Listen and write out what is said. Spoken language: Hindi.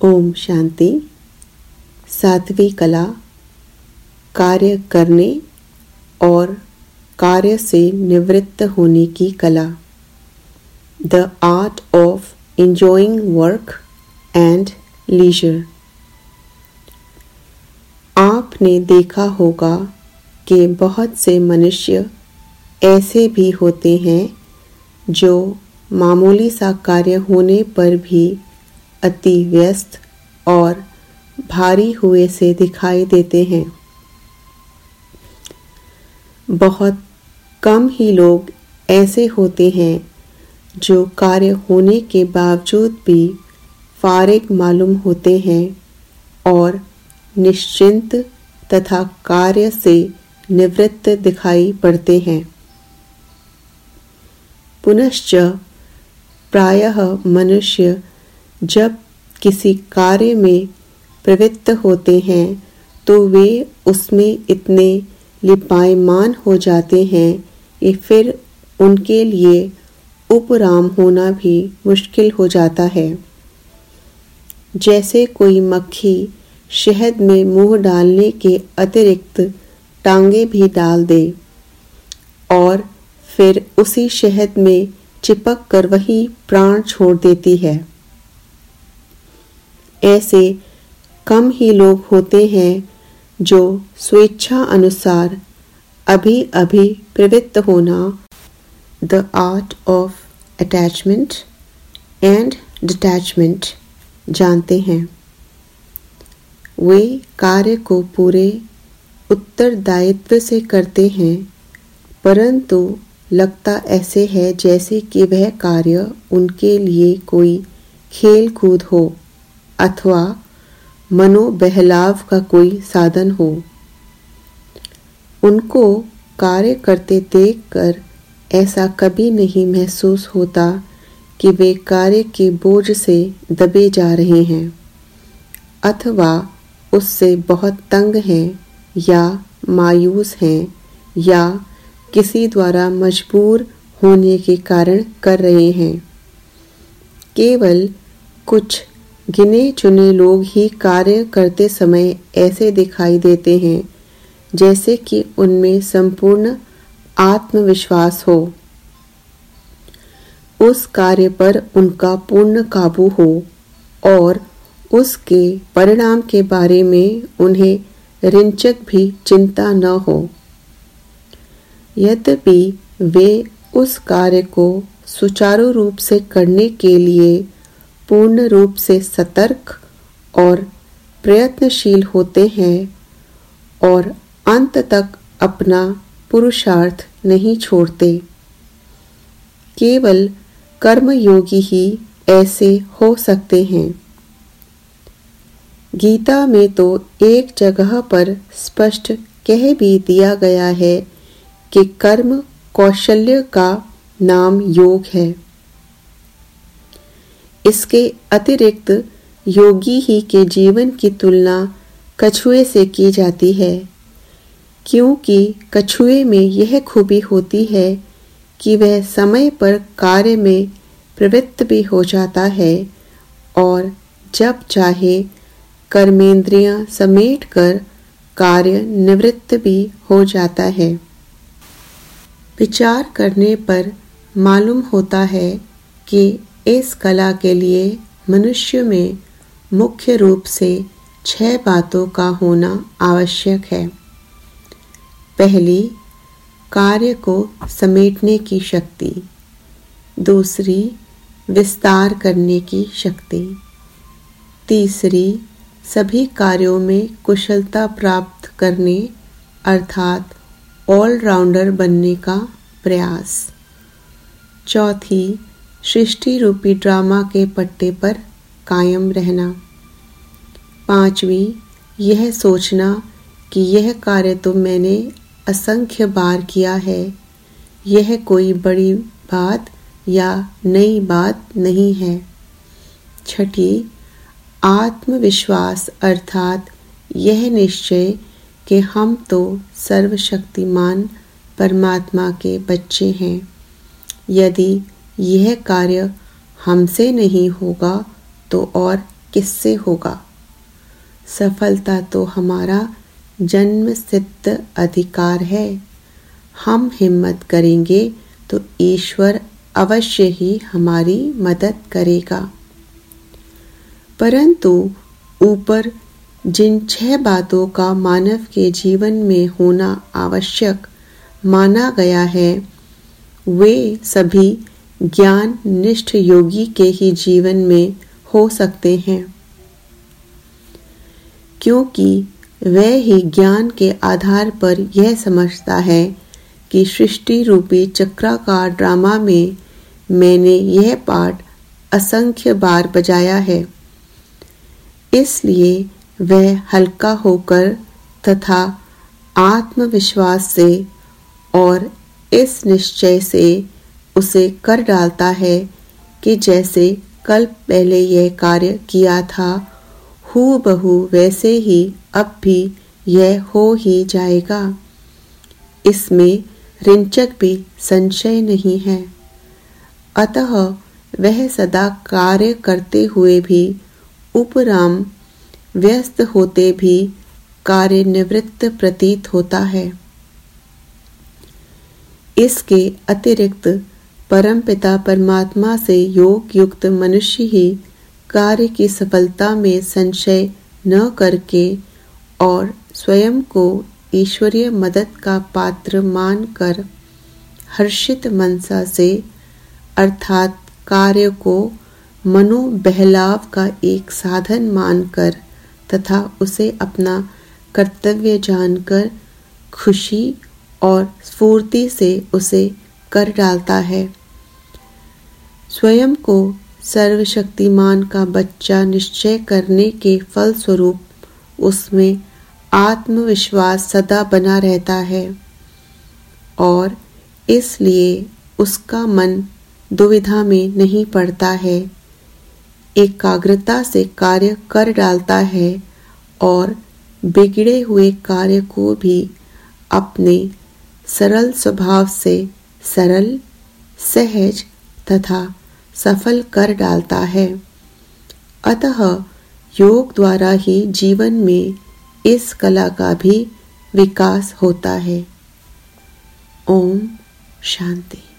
ओम शांति। सातवीं कला, कार्य करने और कार्य से निवृत्त होने की कला। The art of enjoying work and leisure. आपने देखा होगा कि बहुत से मनुष्य ऐसे भी होते हैं जो मामूली सा कार्य होने पर भी अति व्यस्त और भारी हुए से दिखाई देते हैं। बहुत कम ही लोग ऐसे होते हैं जो कार्य होने के बावजूद भी फारिग मालूम होते हैं और निश्चिंत तथा कार्य से निवृत्त दिखाई पड़ते हैं। पुनश्च प्रायः मनुष्य जब किसी कार्य में प्रवृत्त होते हैं तो वे उसमें इतने लिपायमान हो जाते हैं कि फिर उनके लिए उपराम होना भी मुश्किल हो जाता है। जैसे कोई मक्खी शहद में मुंह डालने के अतिरिक्त टांगे भी डाल दे और फिर उसी शहद में चिपक कर वही प्राण छोड़ देती है। ऐसे कम ही लोग होते हैं जो स्वेच्छा अनुसार अभी अभी प्रवृत्त होना, the art of attachment and detachment, जानते हैं। वे कार्य को पूरे उत्तरदायित्व से करते हैं, परंतु लगता ऐसे है जैसे कि वह कार्य उनके लिए कोई खेल कूद हो अथवा मनोबहलाव का कोई साधन हो। उनको कार्य करते देखकर ऐसा कभी नहीं महसूस होता कि वे कार्य के बोझ से दबे जा रहे हैं अथवा उससे बहुत तंग हैं या मायूस हैं या किसी द्वारा मजबूर होने के कारण कर रहे हैं। केवल कुछ गिने चुने लोग ही कार्य करते समय ऐसे दिखाई देते हैं जैसे कि उनमें संपूर्ण आत्मविश्वास हो, उस कार्य पर उनका पूर्ण काबू हो और उसके परिणाम के बारे में उन्हें रिंचक भी चिंता न हो। यद्यपि वे उस कार्य को सुचारू रूप से करने के लिए पूर्ण रूप से सतर्क और प्रयत्नशील होते हैं और अंत तक अपना पुरुषार्थ नहीं छोड़ते। केवल कर्मयोगी ही ऐसे हो सकते हैं। गीता में तो एक जगह पर स्पष्ट कह भी दिया गया है कि कर्म कौशल्य का नाम योग है। इसके अतिरिक्त योगी ही के जीवन की तुलना कछुए से की जाती है, क्योंकि कछुए में यह खूबी होती है कि वह समय पर कार्य में प्रवृत्त भी हो जाता है और जब चाहे कर्मेंद्रियां समेटकर कार्य निवृत्त भी हो जाता है। विचार करने पर मालूम होता है कि इस कला के लिए मनुष्य में मुख्य रूप से 6 बातों का होना आवश्यक है। पहली, कार्य को समेटने की शक्ति। दूसरी, विस्तार करने की शक्ति। तीसरी, सभी कार्यों में कुशलता प्राप्त करने अर्थात ऑलराउंडर बनने का प्रयास। चौथी, सृष्टि रूपी ड्रामा के पट्टे पर कायम रहना। पांचवी, यह सोचना कि यह कार्य तो मैंने असंख्य बार किया है, यह कोई बड़ी बात या नई बात नहीं है। छठी, आत्मविश्वास अर्थात यह निश्चय कि हम तो सर्वशक्तिमान परमात्मा के बच्चे हैं। यदि यह कार्य हमसे नहीं होगा तो और किससे होगा? सफलता तो हमारा जन्मसिद्ध अधिकार है। हम हिम्मत करेंगे तो ईश्वर अवश्य ही हमारी मदद करेगा। परंतु ऊपर जिन 6 बातों का मानव के जीवन में होना आवश्यक माना गया है, वे सभी ज्ञान निष्ठ योगी के ही जीवन में हो सकते हैं, क्योंकि वह ही ज्ञान के आधार पर यह समझता है कि सृष्टि रूपी चक्राकार ड्रामा में मैंने यह पार्ट असंख्य बार बजाया है। इसलिए वह हल्का होकर तथा आत्मविश्वास से और इस निश्चय से उसे कर डालता है कि जैसे कल पहले यह कार्य किया था, हूबहू वैसे ही अब भी यह हो ही जाएगा। इसमें रिंचक भी संशय नहीं है। अतः वह सदा कार्य करते हुए भी उपराम व्यस्त होते भी कार्य निवृत्त प्रतीत होता है। इसके अतिरिक्त परमपिता परमात्मा से योग युक्त मनुष्य ही कार्य की सफलता में संशय न करके और स्वयं को ईश्वरीय मदद का पात्र मानकर हर्षित मनसा से अर्थात कार्य को मनोबहलाव का एक साधन मानकर तथा उसे अपना कर्तव्य जानकर खुशी और स्फूर्ति से उसे कर डालता है। स्वयं को सर्वशक्तिमान का बच्चा निश्चय करने के फलस्वरूप उसमें आत्मविश्वास सदा बना रहता है और इसलिए उसका मन दुविधा में नहीं पड़ता है, एकाग्रता से कार्य कर डालता है और बिगड़े हुए कार्य को भी अपने सरल स्वभाव से सरल, सहज तथा सफल कर डालता है। अतः योग द्वारा ही जीवन में इस कला का भी विकास होता है। ओम शांति।